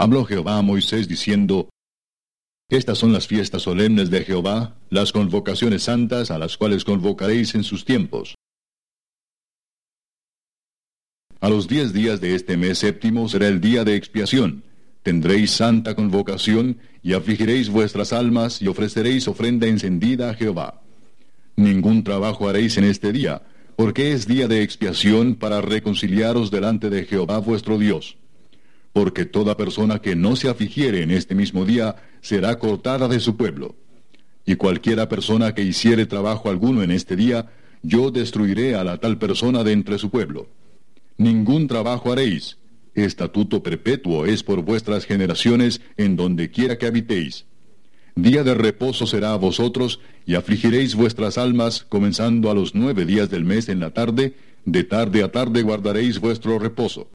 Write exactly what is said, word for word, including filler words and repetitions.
Habló Jehová a Moisés diciendo: Estas son las fiestas solemnes de Jehová, las convocaciones santas a las cuales convocaréis en sus tiempos. A los diez días de este mes séptimo será el día de expiación. Tendréis santa convocación, y afligiréis vuestras almas, y ofreceréis ofrenda encendida a Jehová. Ningún trabajo haréis en este día, porque es día de expiación para reconciliaros delante de Jehová vuestro Dios. Porque toda persona que no se afligiere en este mismo día será cortada de su pueblo. Y cualquiera persona que hiciere trabajo alguno en este día, yo destruiré a la tal persona de entre su pueblo. Ningún trabajo haréis. Estatuto perpetuo es por vuestras generaciones en donde quiera que habitéis. Día de reposo será a vosotros, y afligiréis vuestras almas, comenzando a los nueve días del mes en la tarde, de tarde a tarde guardaréis vuestro reposo.